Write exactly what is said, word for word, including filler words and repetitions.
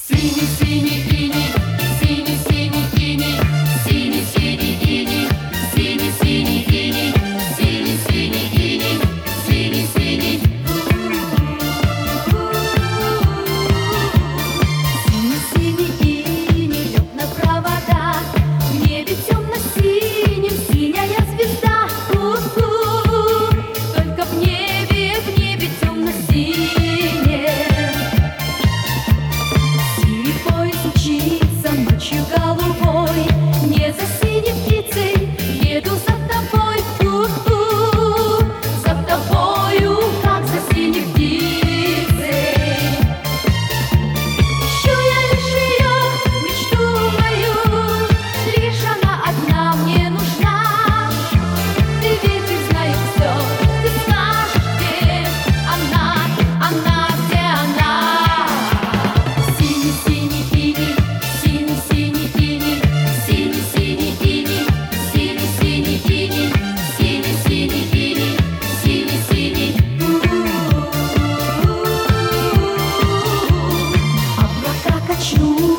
Синий, синий иней, синий, синий иней, синий, синий иней, синий, синий иней, синий, синий иней, синий, синий. Синий, синий иней лег на провода, в небе темно-синим синяя звезда. У-у, только в небе, в небе темно-синее. Синий поезд мчится ночью голубой, не за синей птицей еду за тобой. У-у, за тобою, как за синей птицей. Ищу я лишь ее, мечту мою, лишь она одна мне нужна. Ты ведь знаешь все, ты скажешь, где она, она, где она. Синий, синий иней, синий, синий иней, синий, синий иней, синий, синий иней, синий, синий иней, синий, синий. У-у-у. Облака качнут